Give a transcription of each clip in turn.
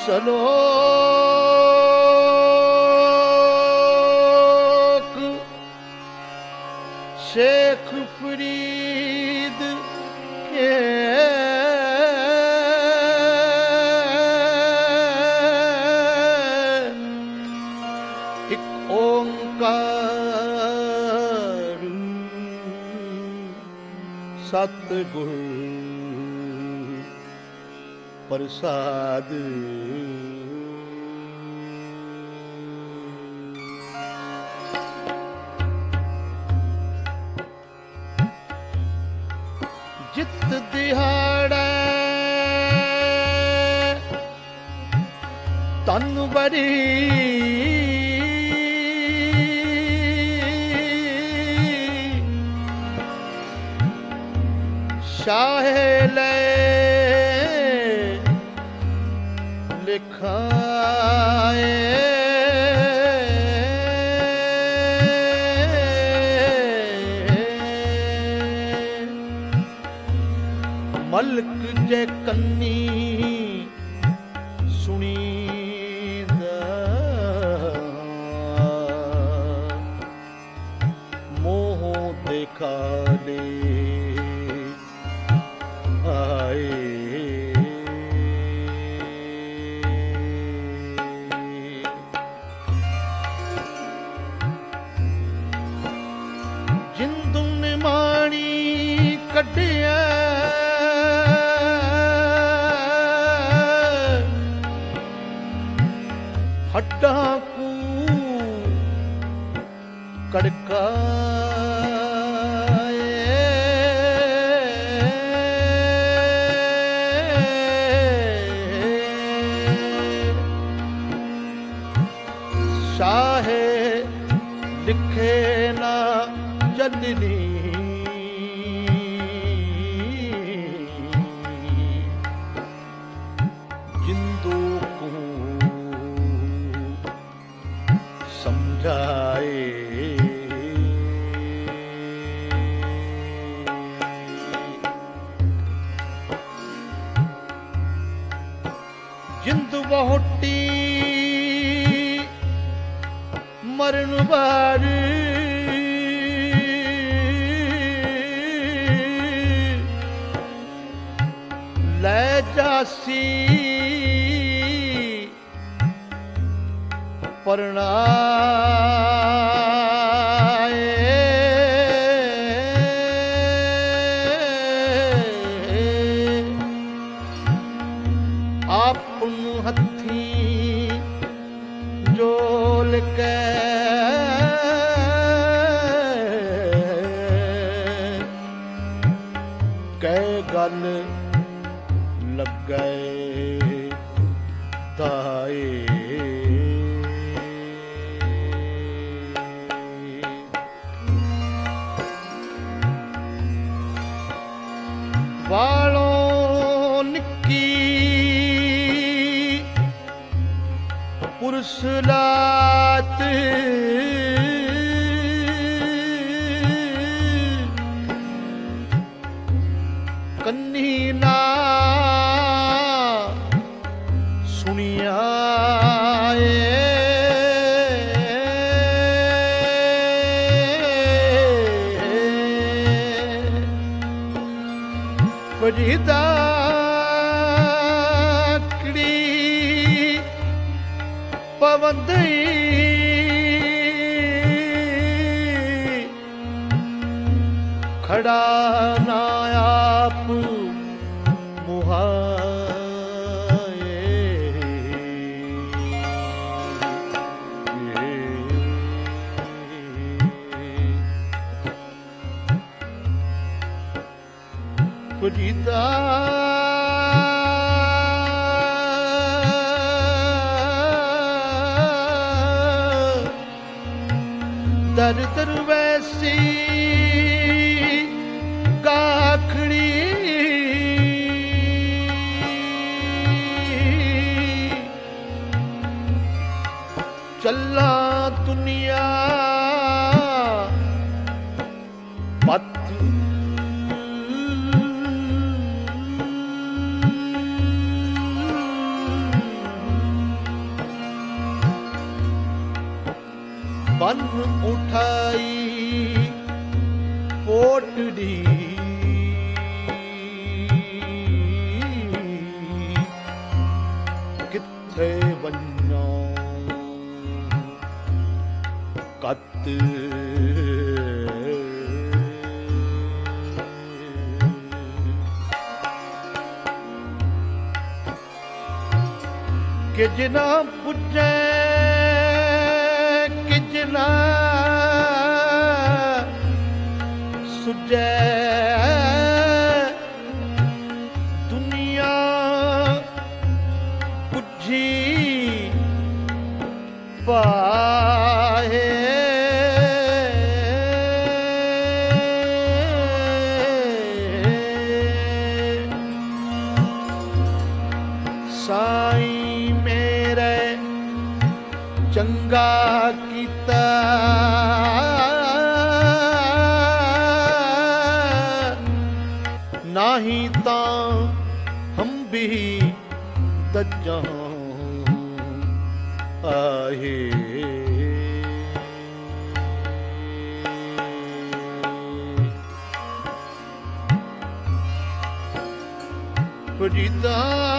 ਸਲੋਕ ਸ਼ੇਖ ਫਰੀਦ ਕੇ ਇੱਕ ਓਂਕਾਰ ਸਤਿਗੁਰ ਪ੍ਰਸਾਦ। ਜਿਤ ਦਿਹਾੜੈ ਤਨ ਬਰੀ ਸ਼ਾਹੇ ਲੈ ਲਿਖਾਏ ਮਲਕ ਜੇ ਕੰਨੀ ਸੁਣੀਂਦਾ ਮੋਹ ਦੇਖਾ ਦੇ ਆਏ। ਜਿੰਦੂ ਨੇ ਮਾਣੀ ਕੱਢਿਆ ਹੱਡਾਂ ਕੂ ਕੜਕਾਏ ਸ਼ਾਹੇ ਲਿਖੇ ਨਾ ਜਲਨੀ ਜਿੰਦੂ ਕੂ ਸਮਝਾਏ। ਜਿੰਦ ਵਹੁਟੀ ਮਰਨ ਵਾਰ ਲੈ ਜਾਸੀ ਪਰਣਾਏ ਆਪਨ ਹੱਥੀਂ ਜੋਲ ਕੇ ਕਹਿ ਗੱਲ ਲੱਗੇ ਤਾਏ। ਵਾਲੋਂ ਨਿੱਕੀ ਪੁਰਸ਼ ਲਾਤ ਕੰਨੀ ਨਾ ਸੁਣਿਆ ਫਰੀਦਾ ਕੜੀ ਪਵੰਦਈ ਖੜਾ ਨਾ ਆਪ ਮੁਹਾਏ। ਫਰੀਦਾ ਦਰ ਦਰ ਵੈਸੀ ਗਾਖੜੀ ਚੱਲਾ ਦੁਨੀਆ ਪਤ ਮਨ ਉਠਾਈ ਪੋਟੜੀ ਕਿੱਥੇ ਵੰਨਾ ਕੱਤ ਕਿ ਜਿਨਾ ਪੁੱਜੈ ਕਿ ਜਿਨਾ ਸੁਜੈ ਦੁਨੀਆ ਪੁੱਜੀ ਪਾਹੇ ਸਾਈ ਮੇਰੇ ਚੰਗਾ ਕੀਤਾ ਨਹੀਂ ਤਾਂ ਹਮ ਵੀ ਦੱਜਾਂ ਆਹੇ ਫਰੀਦਾ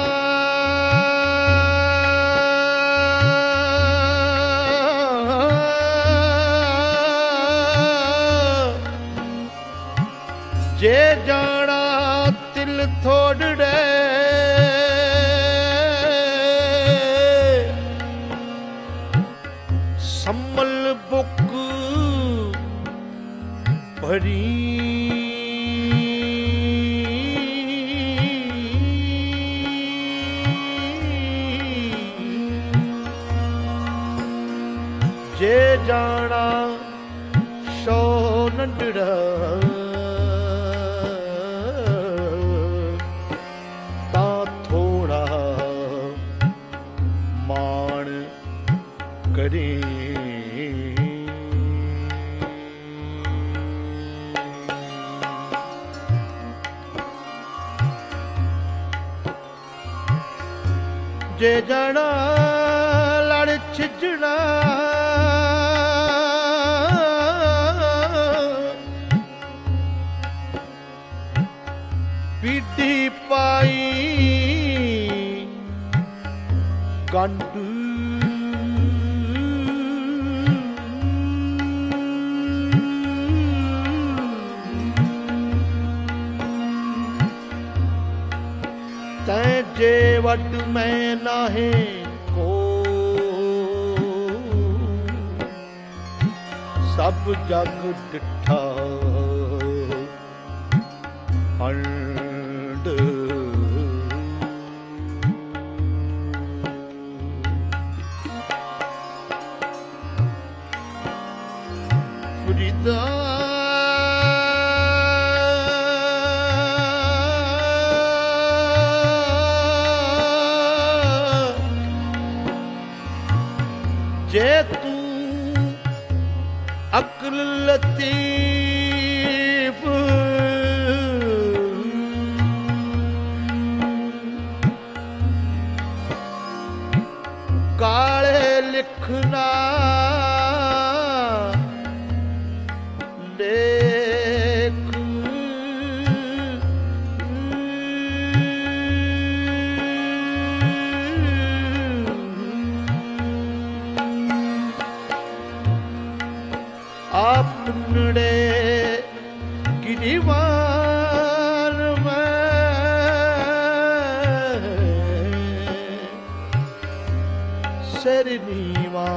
ਜੇ ਜਾਣਾ ਤਿਲ ਥੋੜੜੇ ਸੰਮਲ ਬੁੱਕ ਭਰੀ ਜੇ ਜਾਣਾ ਸੋ ਨੰਡੜਾ ਕਰੇ ਜੇ ਜਾਣਾ ਲੜ ਛਿਜਣਾ ਪੀੜੀ ਪਾਈ ਕੰਡ ਤੈਂ ਜੇ ਵੱਡ ਮੈਂ ਨਾਹੇ ਕੋ ਸਭ ਜਗ ਡਿਠਾ ਹੰਡ ਫਰੀਦਾ ਜੇ ਤੂੰ ਅਕਲ ਲਤੀਫ ਕਾਲੇ ਲਿਖਣਾ ਲੇਖ ਆਪਨੜੇ ਗਿਰੀਵਾਨ ਮੈਂ ਸਿਰ ਨੀਵਾਂ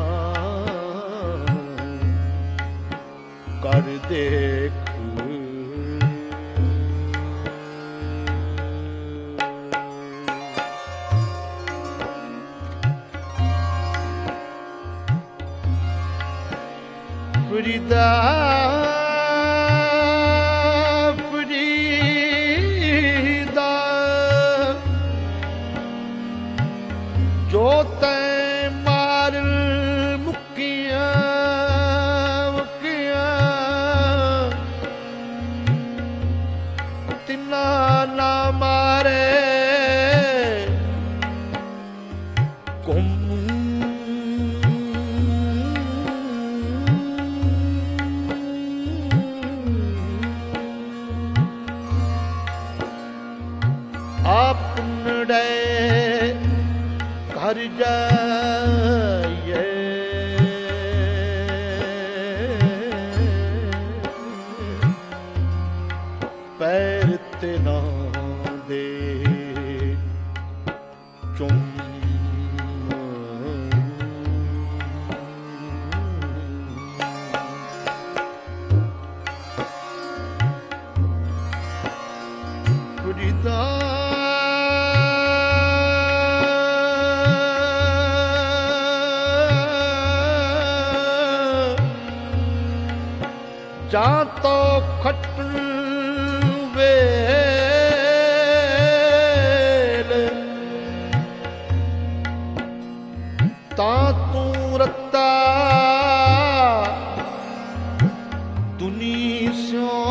ਕਰ ਦੇਖ ਫਰੀਦਾ ਫਰੀਦਾ ਜੋ ਤੈਂ ਮਾਰ ਮੁੱਕੀਆਂ ਮੁੱਕੀਆਂ ਤਿੰਨਾ ਨਾ ਮਾਰੇ ਘੁੰਮ ਜਾਈਏ ਪੈਰ ਤੇ ਨਾ ਦੇ ਚੁੰਮ ਜਾਂ ਤੋ ਖੱਟਣ ਵੇਲ ਤਾਂ ਤੂੰ ਰੱਤਾ ਦੁਨੀ ਸਿਓ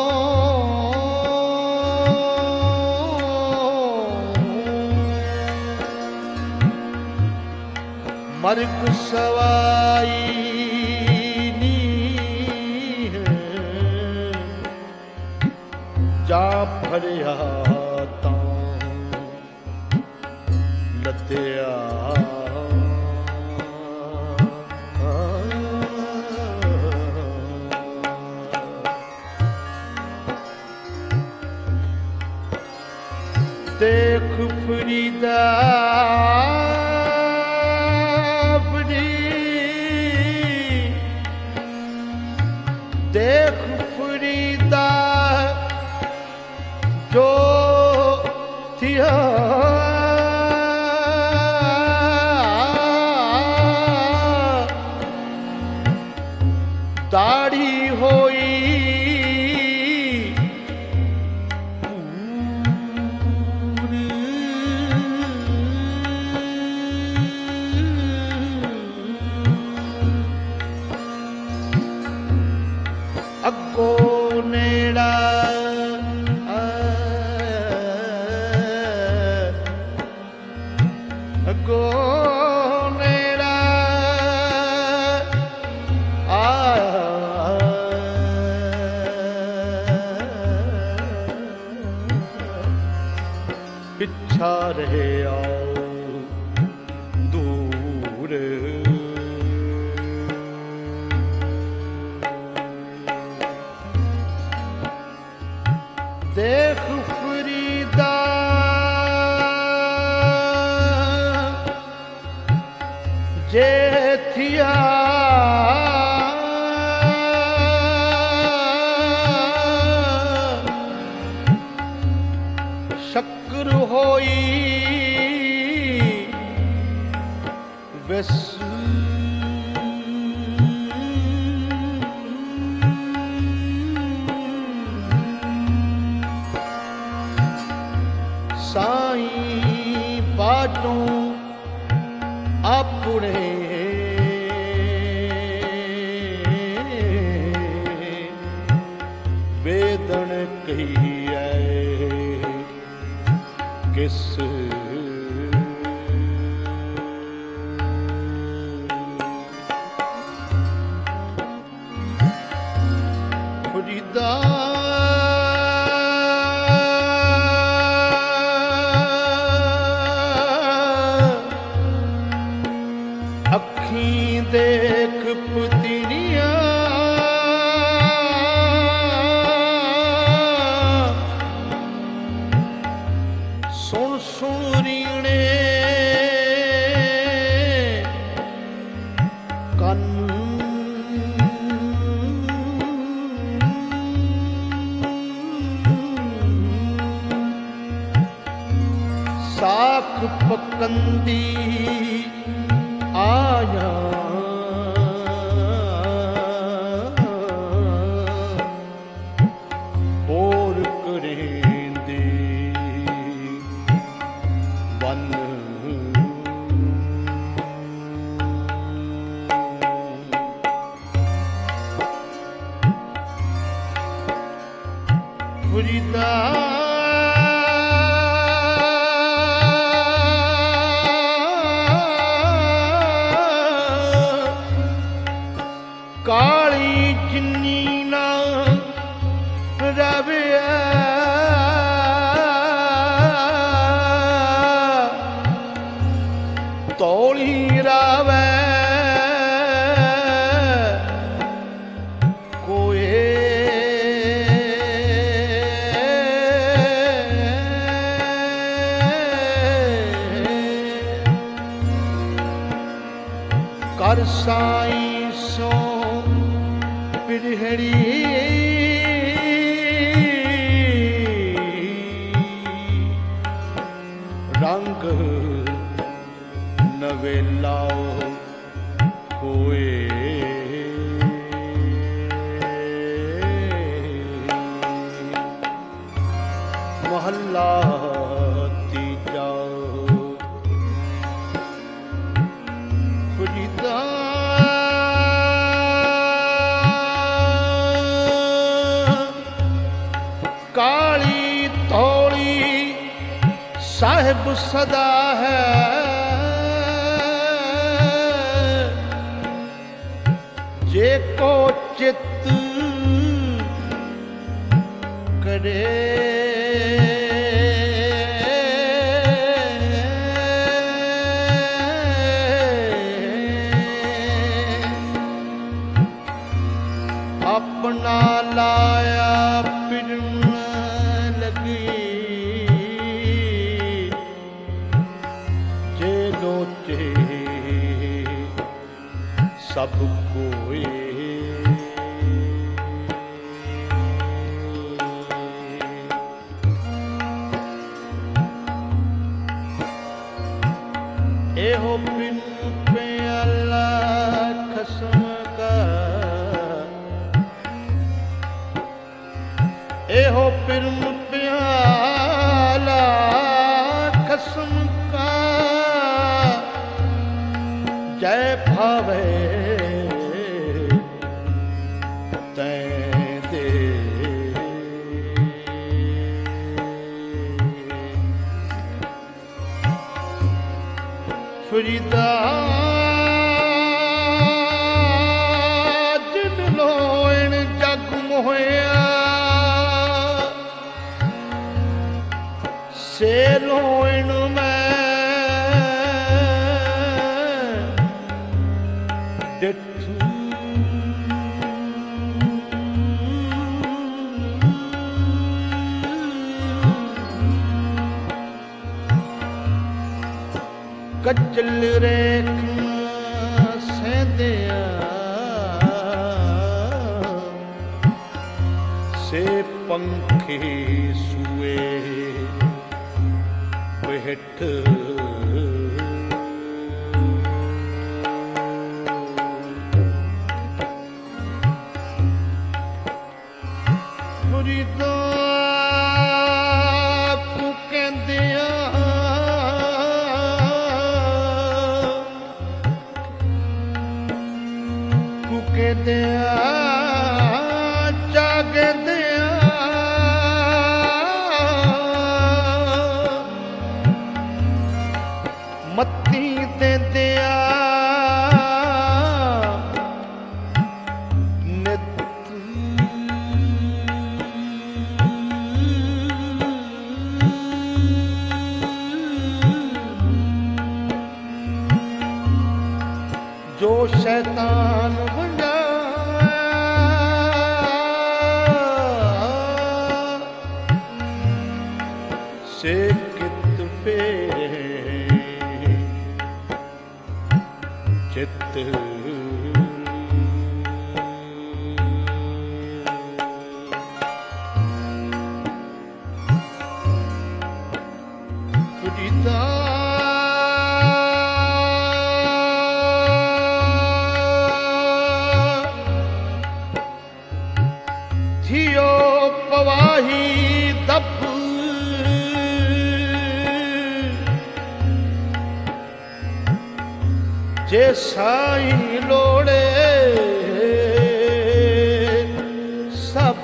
ਮਰਗ ਸਵਾਈ ਜਾ ਫੜਿਆ ਤਾਂ ਲੱਦਿਆ ਦੇਖ ਫਰੀਦਾ ਦੇਖ ਫਰੀਦਾ ਜੋ ਥਿਆ ਦਾੜੀ ਹੋਈ ਅੱਗੋਂ ਨੇੜਾ ਅੱਗੋਂ ਨੇੜਾ ਪਿੱਛਾ ਰਹਿਆ ਦੂਰ ਦੇਖ ਫਰੀਦਾ ਜੇ ਥਿਆ ਸ਼ੱਕਰ ਹੋਈ ਵਿਸ ਸਾਈਂ ਬਾਝੋਂ ਆਪਣੇ ਵੇਦਨ ਕਹੀਐ ਕਿਸ ਫਰੀਦਾ ਅੱਖੀਂ ਦੇਖ ਪੁਤਨੀਆਂ ਸੁਣ ਸੁਣ ਰੀਣੇ ਕੰਨ ਸਾਖ ਪਕੰਦੀ ਆਇਆ ਹੋਰ ਕਰੇਂਦੀ ਵਨ ਫਰੀਦਾ ਕਾਲੀ ਜਿੰਨੀ ਨਾ ਰਵਿਆ ਤੋ साईं सो पिरहड़ी रंग नवे लाओ होए महला तीजा फरीदा काली तौली साहिब सदा है जे को चित करे अपना लाया पिरम लगी जे लोचे सब कोई एहो बिन प्याला खसम का एहो पिरम प्याला खसम का जय भावे तैं दे फरीदा जिन लोण जग मोहया से लोण मैं डिठू कचल रेखना सेंदिया से पंखी सुए हेठ फरीदा को कहंदिया को कहंदिया जागदिया मत्ती देंदिया नित जो शैतान बना से कित फेरे चित फरीदा थियो पवाही दप जे साईं लोड़े सब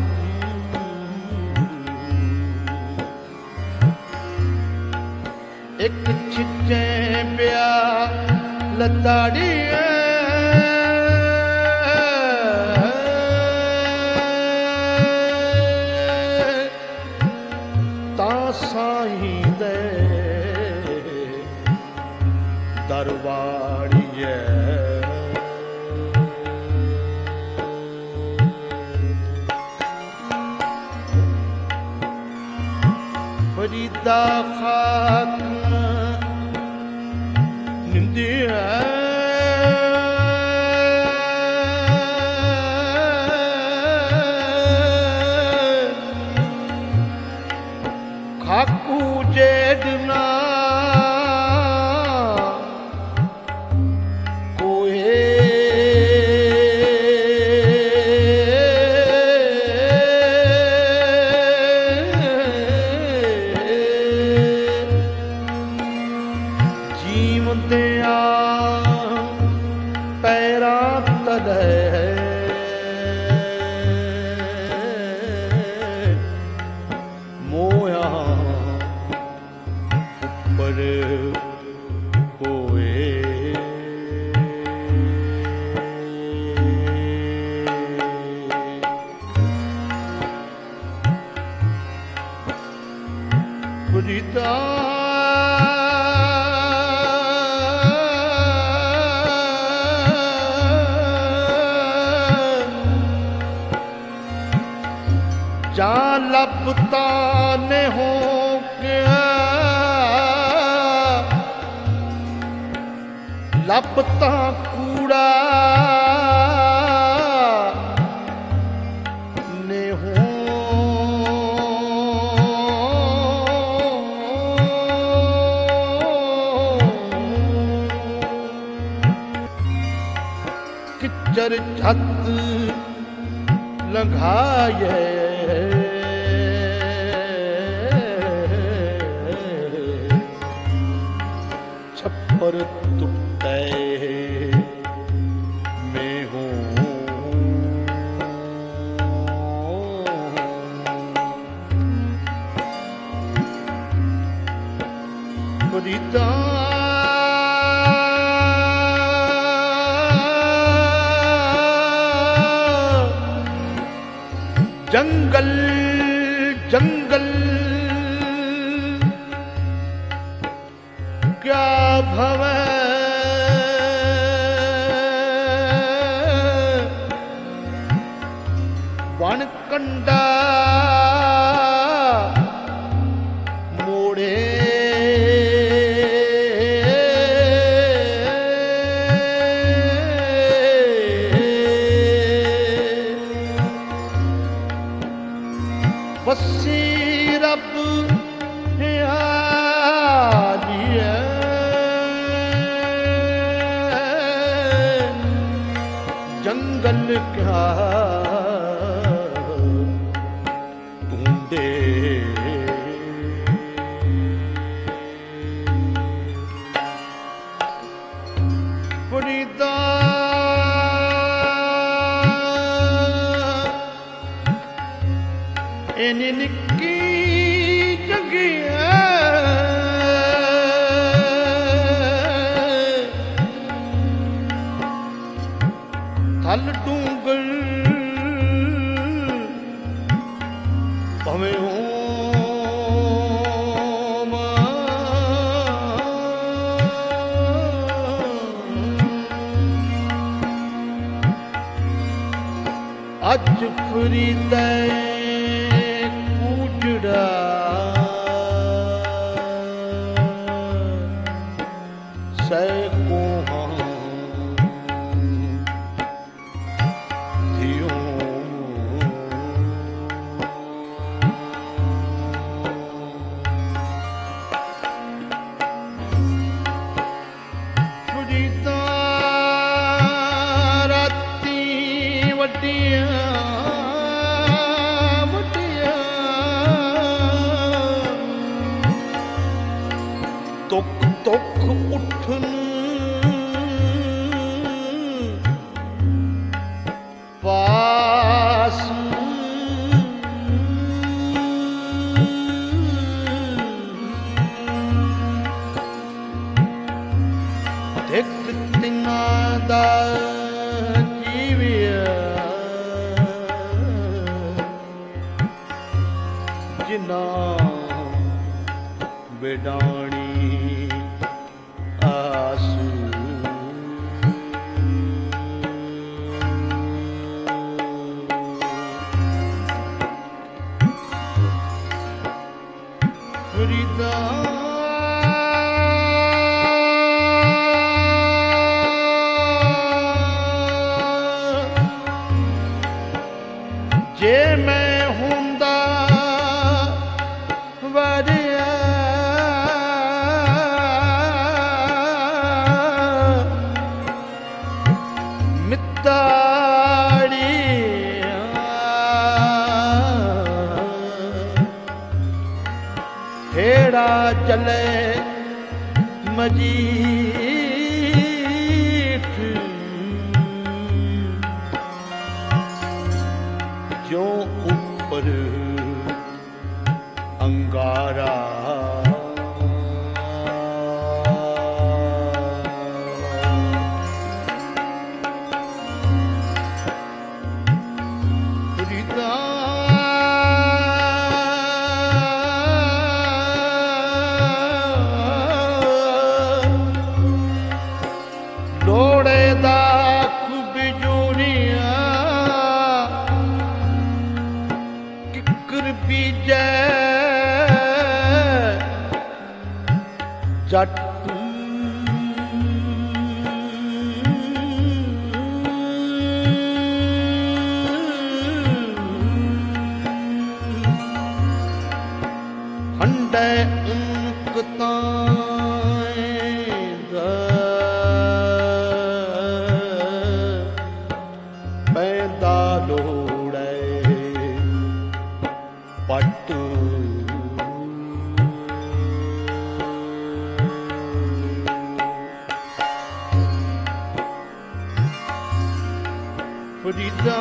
एक छिटे पिया लताड़ी ता साईं दे दरबारिए फरीदा खाक निंदिया ਫਰੀਦਾ ਜਾਂ ਲੱਭਤਾ ਨੇ ਹੋ ਗਿਆ ਲੱਭਤਾ ਕੂੜਾ ਨੇ ਹੋ ਕਿਚਰ ਛੱਤ ਲੰਘਾਏ छप्पर टूटे मैं हूँ फरीदा जंगल जंगल क्या भवे वण कंडा मोड़े वसी रब जंगल क्या ढूंढे फरीदा इन्नी निक्की जगिया थल डूंगर भवे अज फरीदा कूजड़ा सैको तुक तुक उठन पास देख तिना दा जीविया जिना बेडानी फरीदा जे मैं हुंदा वरिया मिताड़ी हेड़ा चले मजीठ जो ऊपर अंगारा फरीदा ਬੀਜੈ ਜੱਟ ਹੰਡੈ ਉਨਕ ਤਾਂਦਾ ਪੈਂਦਾ ਲੋੜੈ ਪੱਟ ਫਰੀਦਾ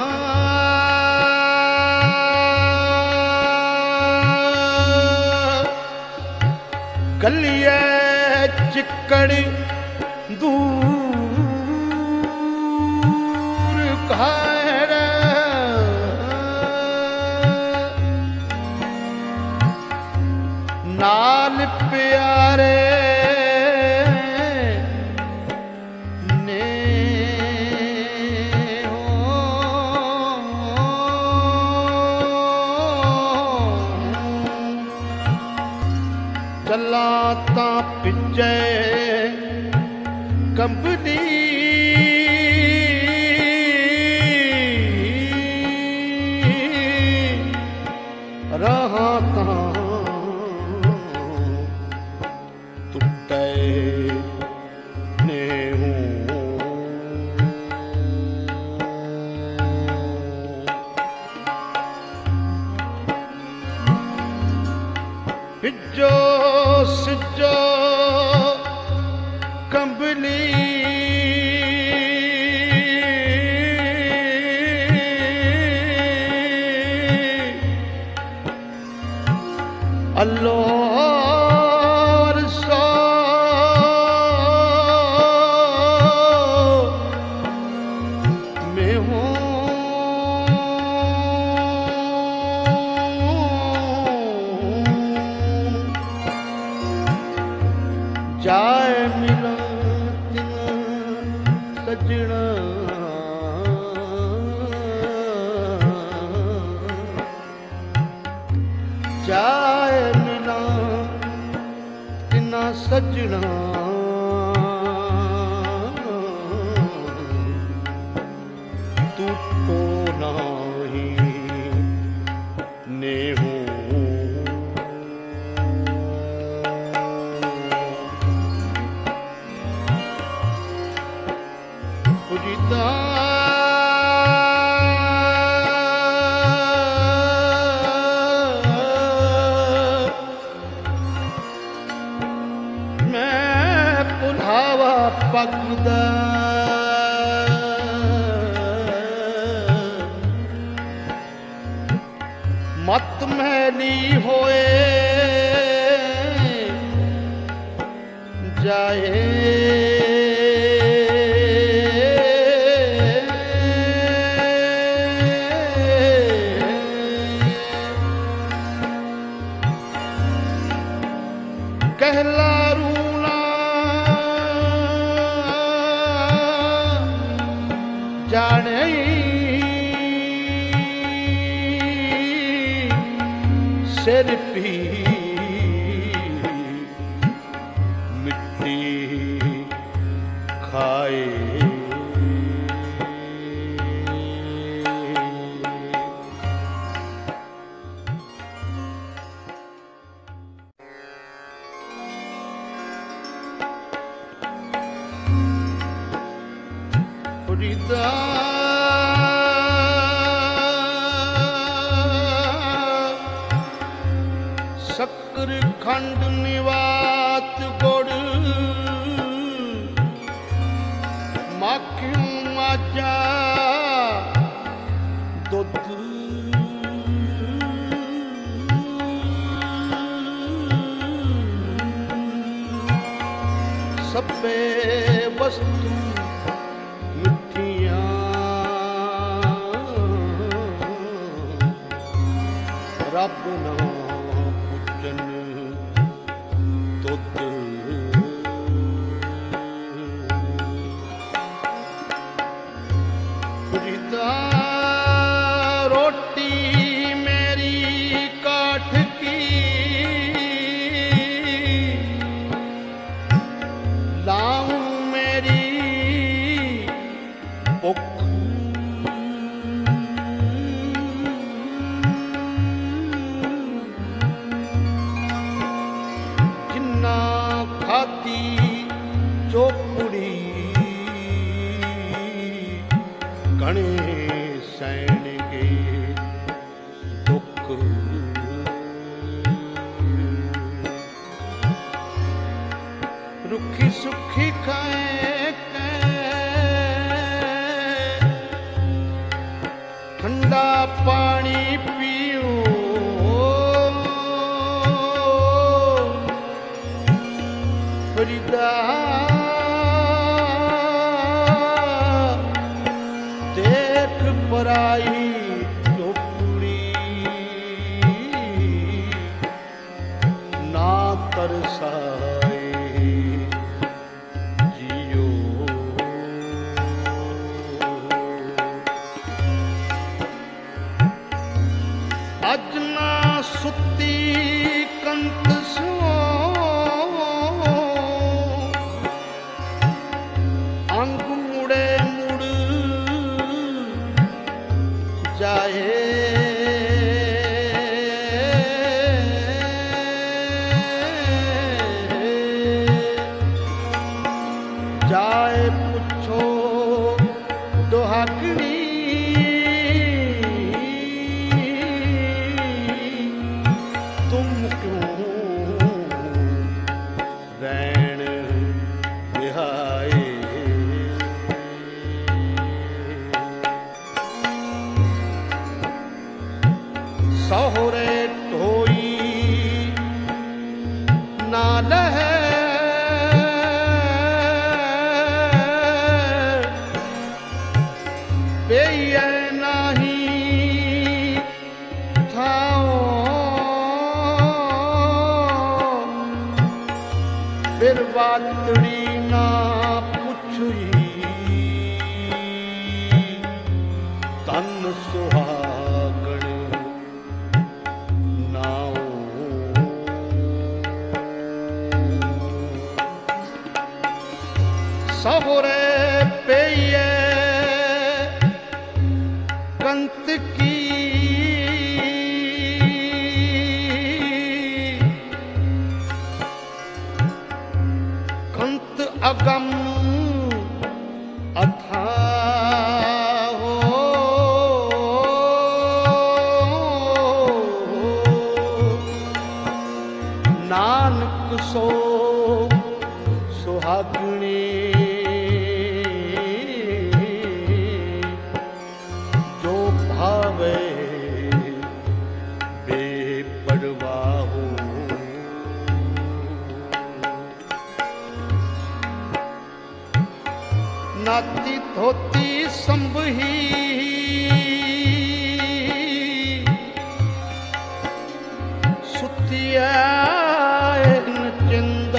ਗਲੀਏ ਚਿੱਕੜ ਦੂਰ ਘਰ ਨਾਲ ਪਿਆਰੇ ਚੱਲਾ ਤਾਂ ਪਿੱਛੇ ਕੰਬਦੀ ਰਹਾ ਤਾਂ ਟੁੱਟੇ ਨੇਹੂ ਪਿੱਜੋ ਸਿੱਜੋ ਕੰਬਲੀ ਅੱਲੋ ਰਸੋ ਮੈਂ ਹੂੰ ਜਾਏ ਮਿਲਾਂ ਤਿਨ ਸਜਣਾ ਜਾਏ ਮਿਲਾਂ ਤਿਨਾ ਸਜਣਾ ਤੂੰ ਤੋ ਨਹੀਂ ਨੇਹੂ ਪੁਜੀਦਾ ਮੈਂ ਭੁਲਾਵਾ ਪੱਕਦਾ ਮਤ ਮੈਲੀ ਹੋਏ ਜਾਏ कहला रूला जाने सिर पी मिट्टी खाए ਫਰੀਦਾ ਸ਼ੱਕਰ ਖੰਡ ਨਿਵਾਤ ਗੁੜ ਮਾਖਿਓ ਮਾਝਾ ਦੁੱਧ ਸਭੇ ਵਸਤੂ ਰੱਬ ਨਾ ਪੁੱਜਨ ਤੁਧ ਪੁਜਦਾ ਰੋਟੀ ਮੇਰੀ ਅਜ ਨਾ ਸੁੱਤੀ ਕੰਤ ਸੋ ਅੰਗ ਮੁੜੇ ਮੁੜ ਜਾਏ ਜਾਏ ਪੁੱਛੋ ਦੁਹਾਗਣੀ ਤੁਮ ਕਿਉਂ ਰਹਿਣ ਵਿਹਾਏ ਸਹੁਰੇ ਢੋਈ ਨਾ ਲਹੈ ਪਈਐ ਨਾਹੀ ਥਾਓ ਫਿਰ ਵਾਤੜੀ ਨਾ ਪੁੱਛੀ ਤਨ ਸੁਹਾਗਣ ਨਾਉ ਸਹੁਰੇ ਪਈਐ ਕੰਤ ਕੀ ਕੰਤ ਅਗਮ ਅਥਾਹੋ ਨਾਨਕ ਸੋ ਸੁਹਾਗਣੇ ਬੇਪਰਵਾਹੋ ਨਾਤੀ ਧੋਤੀ ਸੰਭਹੀ ਸੁਤਿਆ ਨਚਿੰਦ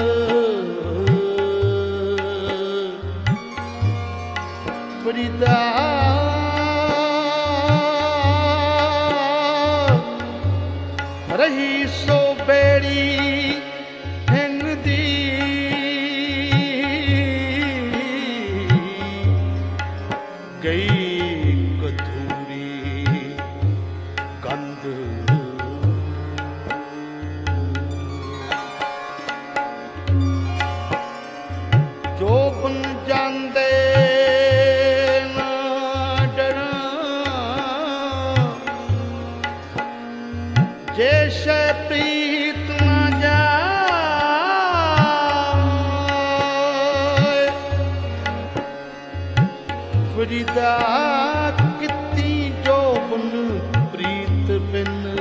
ਫਰੀਦਾ ਰਹੀ ਸੋ ਬੇੜੀ ਹੈਂਗਦੀ ਗਈ ਕਧੂਰੀ ਗੰਧ ਜੋ ਬਨ ਜਾਂਦੇ ਨਾ ਡਰਾਂ ਜੇ ਸ਼ੈ ਪ੍ਰੀਤ ਨਾ ਜਾਏ ਫਰੀਦਾ ਕੀਤੀ ਜੋਬਨ ਪ੍ਰੀਤ ਬਿਨ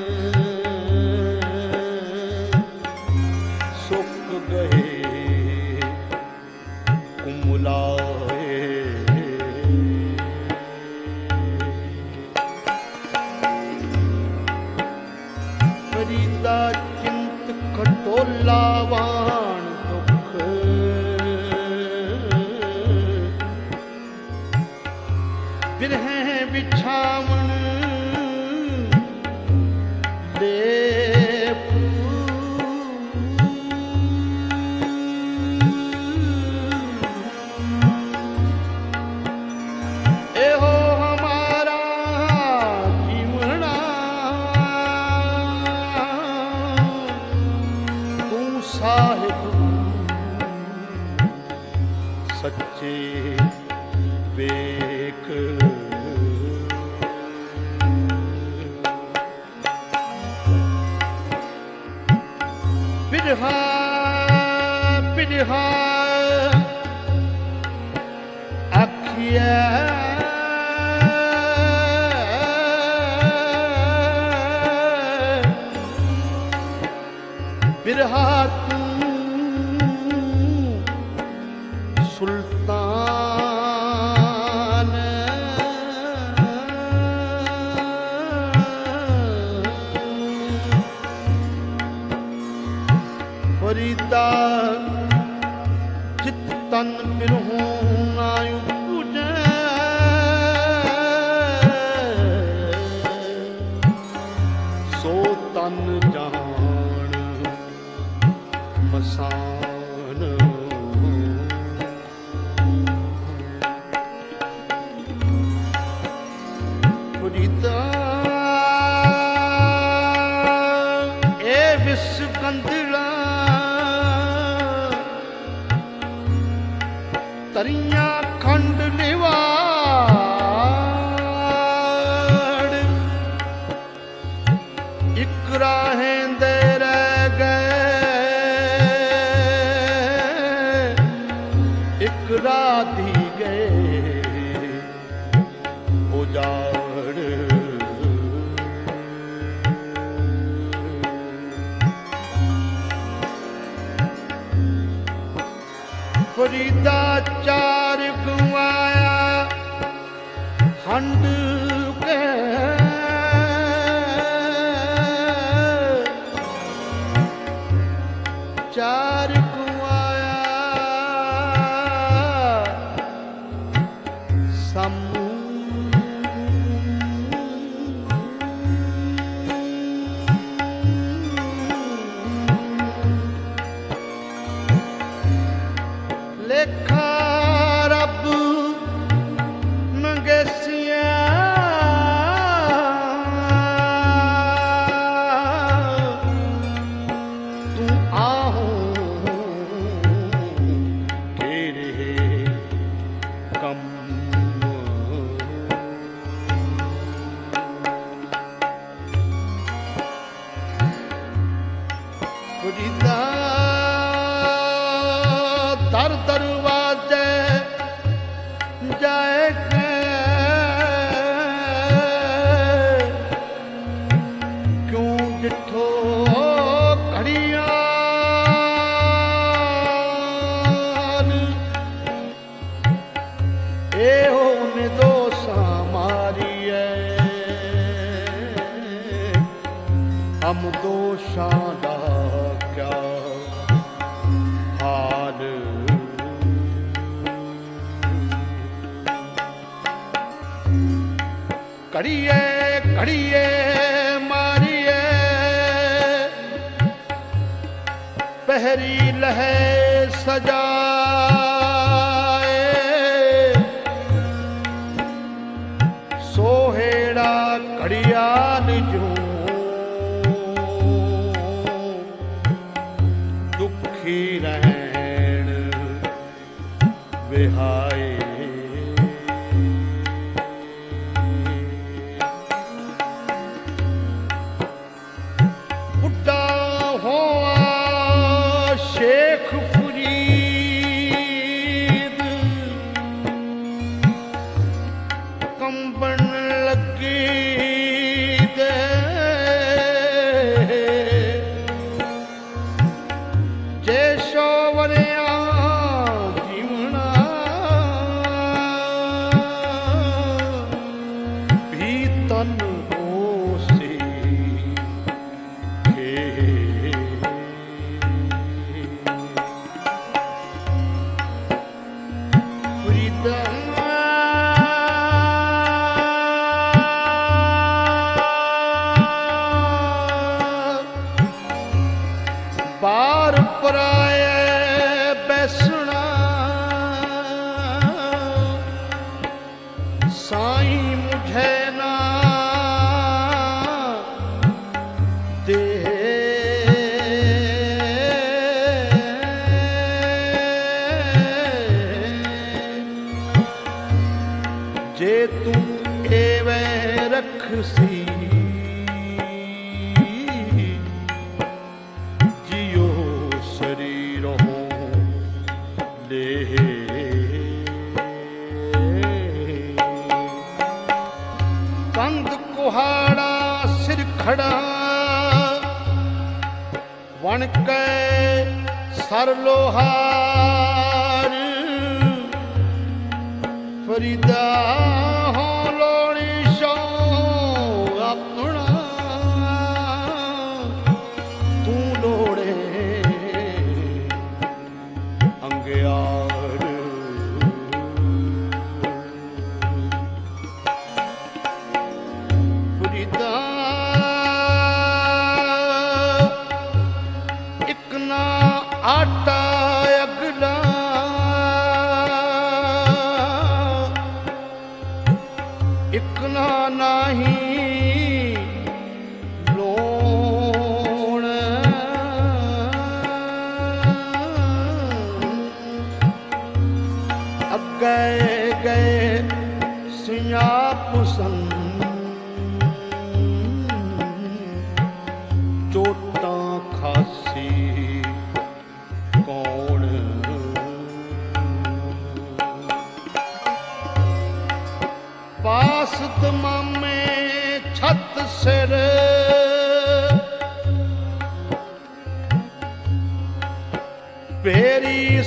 ਸੁੱਕ ਗਏ ਕੁਮਲਾਏ ਫਰੀਦਾ ਚਿੰਤ ਖਟੋਲਾ ਵਾਣ ਦੁਖ ਬਿਰਹਿ ਵਿਛਾਵਣ ਲੇਪ ਇਹੋ ਹਮਾਰਾ ਜੀਵਣਾ ਤੂੰ ਸਾਹਿਬ ਸੱਚੇ ਵੇਖ ਬਿਰਹਾ ਬਿਰਹਾ ਆਖਿਆ ਬਿਰਹਾ ਤੂੰ ਸੁਲਤਾਨ ਫਰੀਦਾ ਜਿਤ ਤਨ ਬਿਰਹੋਂ ਨਾ ਉਪਜੈ ਸੋ ਤਨ ਜਾਣ ਮਸਾਨ। ਫਰੀਦਾ ਇਹ ਵਿਸ ਗੰਧਲਾ ਤਰੀਆਂ ਖੰਡ ਨਿਵਾੜ, ਇੱਕ ਰਾਹੇਂ ਦੇ ਰਹਿ ਗਏ, ਇੱਕ ਰਾਹ ਦੀ ਗਏ ਉਜਾੜ। ਫਰੀਦਾ ਚਾਰ ਗਵਾਇਆ ਹੰਡ ਕੇ, ਚਾਰ ਗਵਾਇਆ ਸਮੂਹ। ਲੇਖਾ ਰੱਬ ਮੰਗੇਸੀਆਂ ਤੂੰ ਆਹੋ ਤੇਰੇ ਕੰਮ। ਫਰੀਦਾ ਦਰ ਦਰਵਾਜ਼ੇ ਜਾਏ ਕੇ, ਕਿਉਂ ਜਿੱਥੋਂ ਘੜੀਆਂ ਇਹੋ ਨੇ ਦੋਸਾਂ ਮਾਰੀਏ, ਹਮ ਦੋਸ਼ਾਂ ਦਾ ਕਿਆ ਹਾਲ। ਘੜੀਏ ਘੜੀਏ ਮਾਰੀਏ, ਪਹਿਰੀ ਲਹੇ ਸਜਾਏ, ਸੋਹੇੜਾ ਘੜੀਆਲ ਜੋ ਦੁਖੀ ਰਹਿਣ ਵਿਹਾਏ। ਸ਼ੇਖ ਫਰੀਦ ਕੰਬਣ ਲੱਗੀ ਦੇ, ਜੇ ਸੋਵਰਿਆ ਜੀਵਣਾ ਵੀ ਤਨ ਹੋਸੀ ਬਾਰ ਪਰਾਏ ਬੈਸਣਾ, ਸਾਈਂ ਮੁਝੇ ਨਾ ਦੇ, ਜੇ ਤੂੰ ਐਵੇਂ ਰੱਖਸੀ ਕੰਧ ਕੁਹਾੜਾ ਸਿਰ ਖੜਾ ਵਣ ਕੇ ਸਰ ਲੋਹਾਰ। ਫਰੀਦਾ ਹੋ ਲੋੜੀ ਸ਼ੋ ਆਪਣਾ, ਤੂੰ ਲੋੜੇ ਅੰਗਿਆਰ। ਫਰੀਦਾ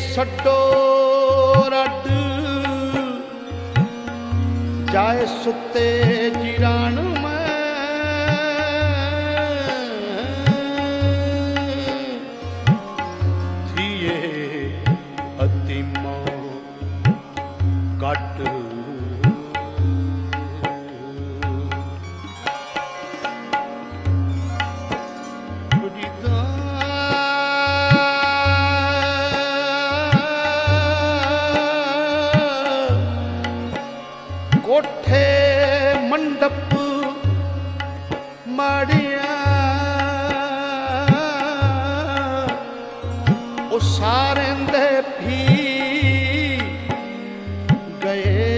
सड्डो रड जाए सुते जिरान में थिए अतिमा कट कोठे मंडप माड़िया ओ सारे दे भी गए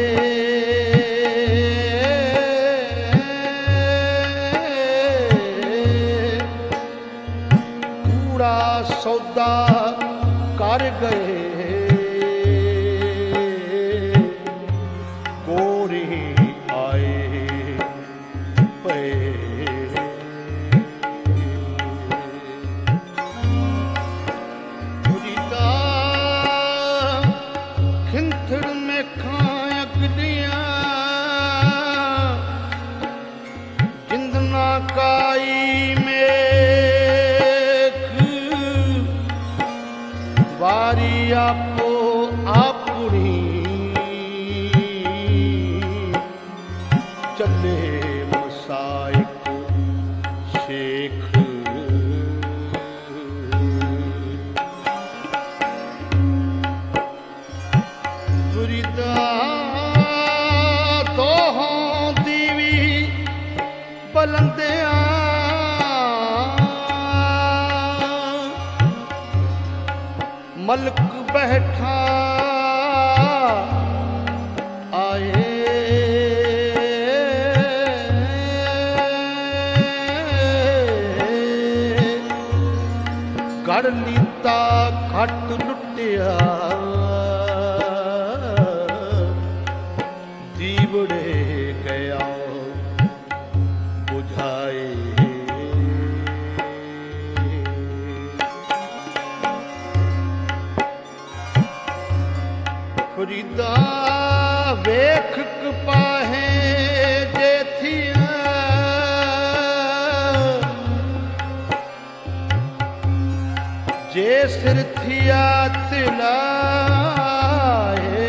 कूड़ा सौदा कर गए काई में वारी आपो आपनी चले मसाइक शेख फरीदा दोहों दीवी बलंदिया मलक बैठा आए गढ़ लीता घट लुटिया दीवड़े गया बुझाए फरीदा वेख पाहे जे थिया जे सिर थिया तिलाए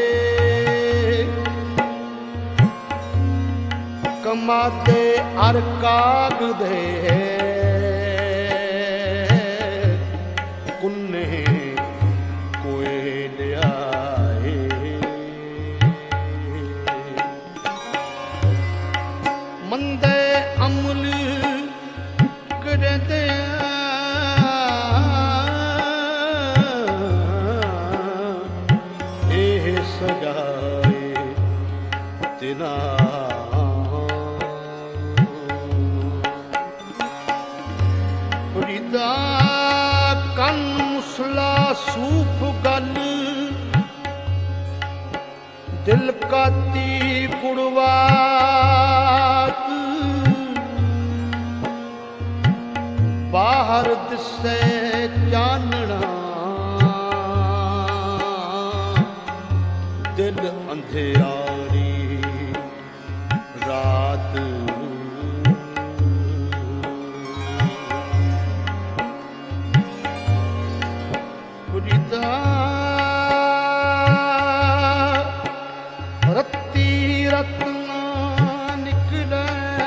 कमाते अर काग दे कुन्ने कोए लियाए मंदे अमल कर दे सजाए तिना फरीदा कन मुसला सूफ गल दिल काती कुड़वात बाहर दिसे चानना दिल अंधेरी रात फरीदा रत्ती रत्ना निकले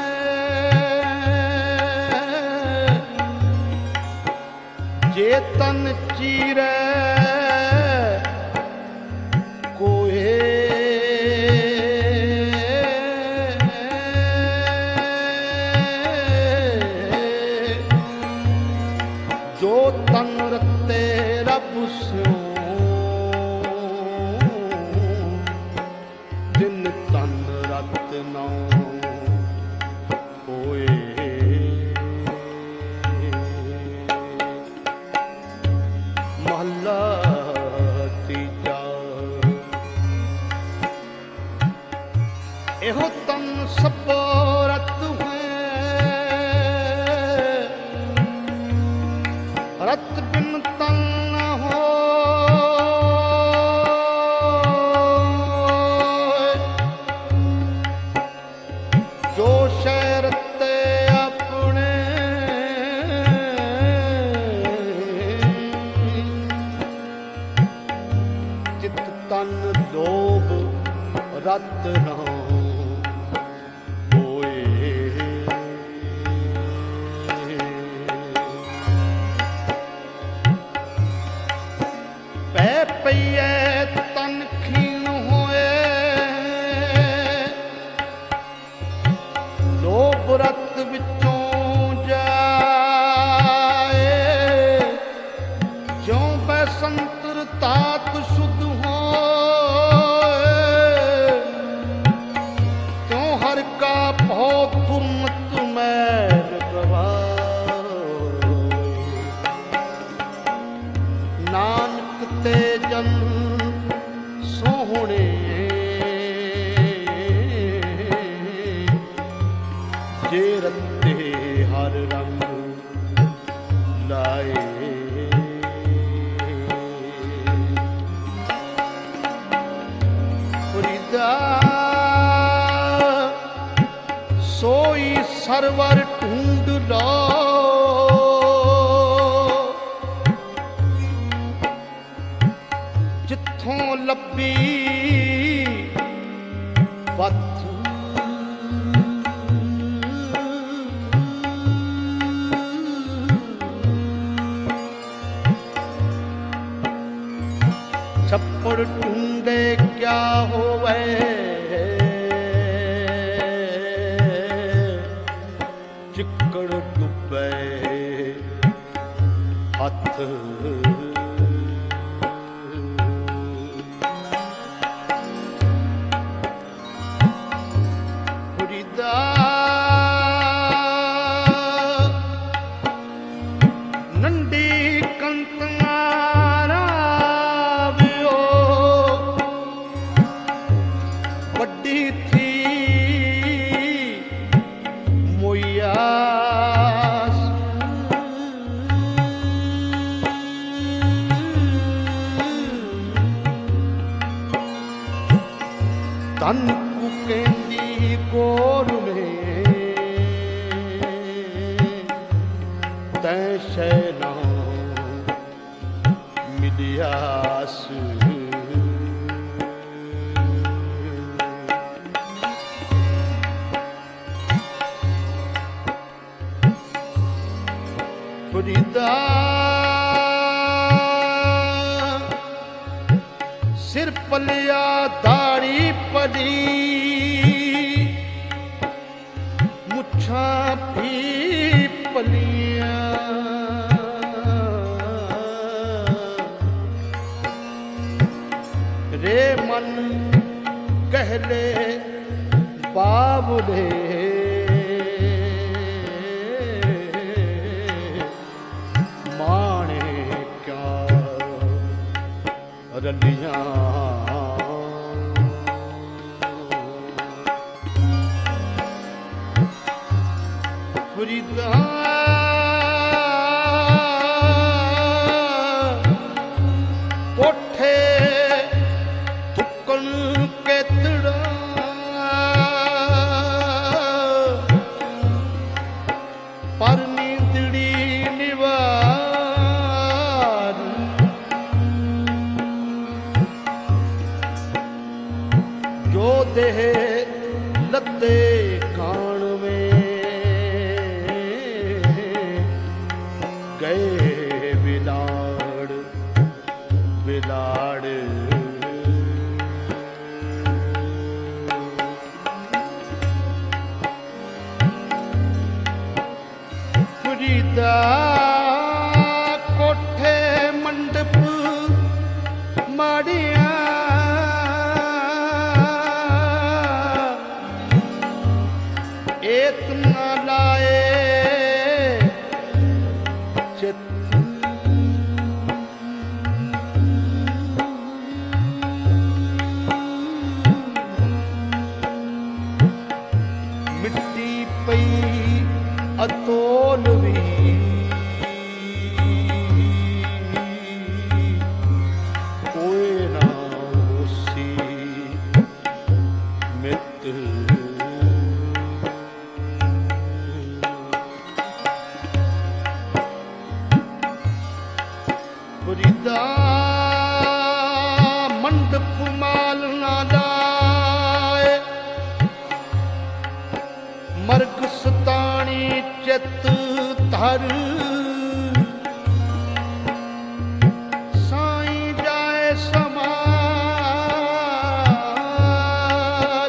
जे तन चीरे जो तन रते रब स्यों दिन तन रत नौ होए महला ਹਰ ਰੰਗ ਲਾਏ। ਫਰੀਦਾ ਸੋਈ ਸਰਵਰ ਢੂੰਡ ਲੋ, ਜਿੱਥੋਂ ਲੱਭੀ ਵੱਥ ਛੱਪੜ ਢੂੰਡੇ ਕਿਆ ਹੋਵੇ, ਚਿੱਕੜ ਡੁੱਬੇ ਹੱਥ। ਫਰੀਦਾ ਨੰਡੀ ਕੰਤਮਾਰਾ ਵਿਓ, ਵੱਡੀ ਥੀ ਮੋਇਆ ਤਨ ਕੁ ਕਹਿੰਦੀ ਕੋਰ ਨੇ, ਤੈ ਸ਼ੈ ਨਾ ਮਿਲਿਆਸ। ਫਰੀਦਾ ਸਿਰ ਪਲਿਆ ਦਾੜੀ ਪਲੀ, ਮੁੱਛਾਂ ਵੀ ਪਲੀਆਂ। ਰੇ ਮਨ ਕਹਿਲੇ ਬਾਬਲੇ, ਮਾਣੇ ਕਿਆ ਰਲੀਆਂ। ਫਰੀਦਾ ਕੋਠੇ ਥੁੱਕਣ ਕੇਤੜਾ, ਪਰ ਨੀਂਦੜੀ ਨਿਵਾਰ। ਜੋ ਦੇਹ ਲੱਤੇ ਕਾਣਵੇਂ, ਗਏ ਵਿਲਾੜ ਵਿਲਾੜ। ਫਰੀਦਾ ਕੋਠੇ ਮੰਡਪ ਮਾੜੀਆਂ, ਏਤ ਨਾ ਲਾਏ ਚਿਤ। ਮਿੱਟੀ ਪਈ ਅਤੋਲਵੀ, ਕੋਏ ਨਾ ਹੋਸੀ ਮਿੱਤ। ਫਰੀਦਾ ਮੰਡਪ ਮਾਲ ਨਾ ਲਾਏ, ਮਰਗ ਸਤਾਣੀ ਚਿਤ ਧਰ। ਸਾਈਂ ਜਾਏ ਸਮਾਲ,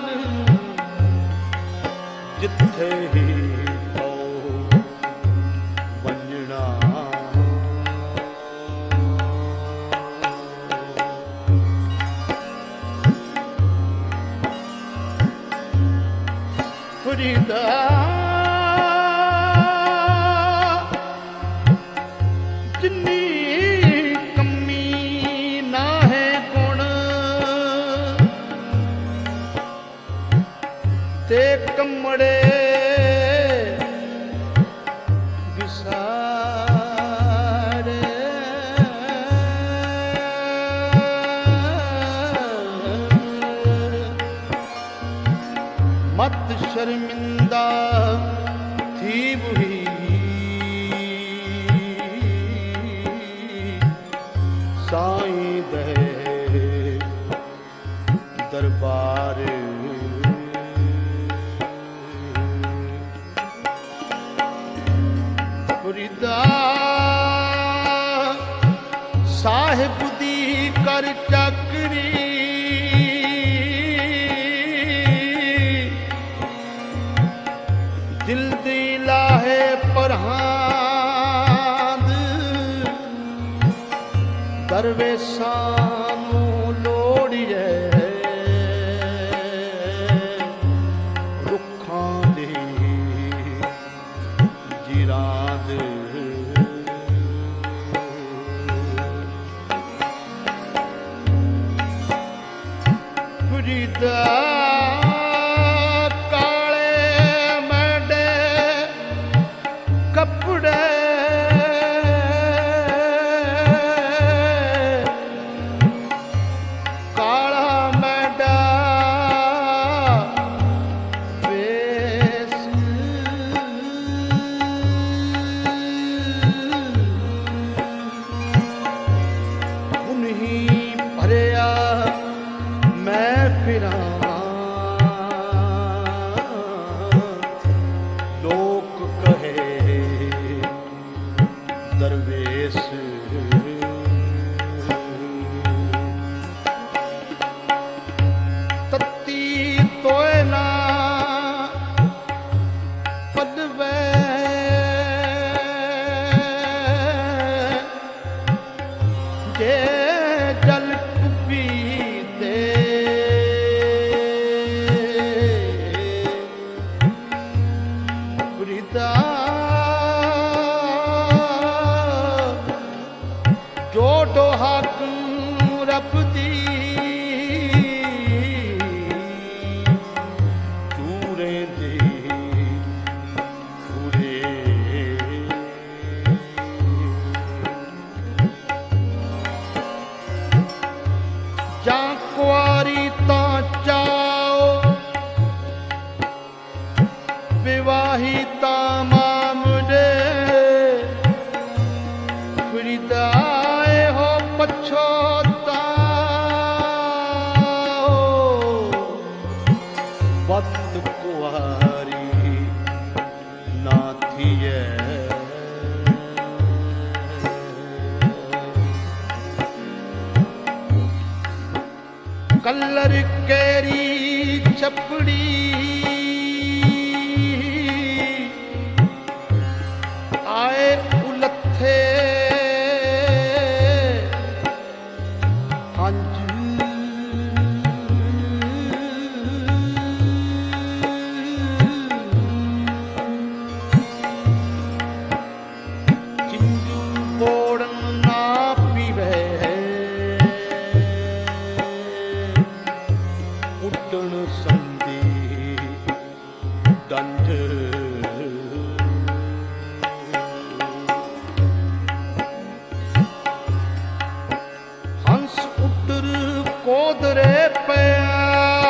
ਜਿੱਥੇ ਹੀ ਪਾਓ ਵੰਜਣਾ। ਫਰੀਦਾ ਜਿੰਨੀ ਕਮੀ ਨਾ ਹੈ ਗੁਣ, ਤੇ ਕਮੜੇ ਵਿਸਾਰੇ ਮਤ ਸ਼ਰਮਿੰਦਾ ਥੀ ਬੁਹੀ ਸਾਈਂ ਦੇ ਦਰਬਾਰ ਫਰੀਦਾ ਸਾਹਿਬ ਦੀ ਕਰ ਚੱਕਰੀ ਦਿਲ ਦੀ ਲਾਹੇ ਪਰਹਾਂਦ ਦਰਵੇਸ਼ਾਂ ਨੂੰ ਲੋੜੀਏ ਰੁੱਖਾਂ ਦੀ ਜਿਰਾਦ ਫਰੀਦਾ कल्लर केरी छपड़ी आए उलथे हंज चिंजू बोड़न ना पीवे ਉੱਡਣ ਸੰਦੀ ਡੰਝ ਹੰਸ ਉੱਡਰ ਕੋਦਰੇ ਪਿਆ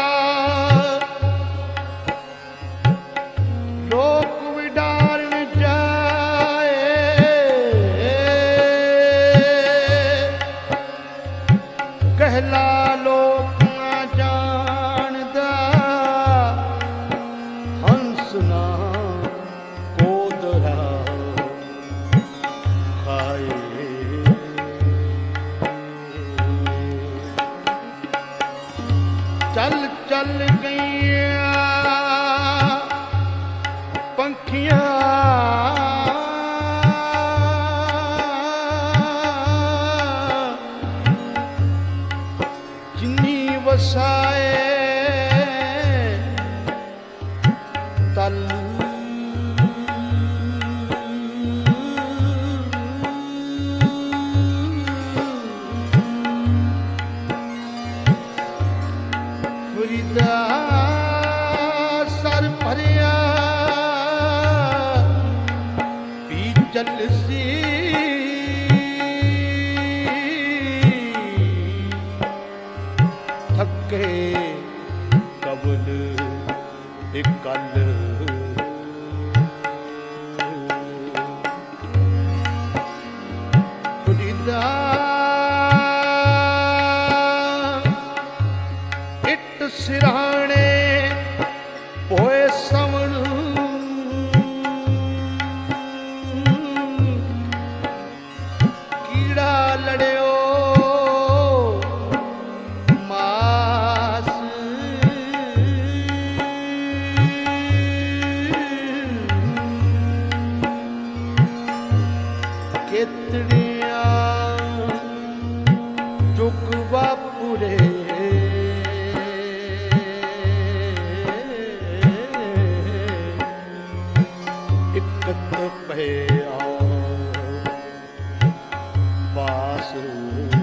ਲੋਕ ਵਿਡਾਰਨ ਜਾਏ ਕਹਿਲਾ ਲੋਕ ਜਲਸੀ ਥੱਕੇ ਕਬਲ ਇਕੱਲ ਖੁਦੀਦਾ ਇੱਟ ਸਿਰਹਾਣੇ ਹੋਏ ਸਮਣ ਕੀੜਾ ਲੜਿਓ ਮਾਸ ਕੇਤੜੀਆਂ ਜੁਗ ਵਾਪੁਰੇ ਇਕਤ ਭਇਆ ਬਾਸ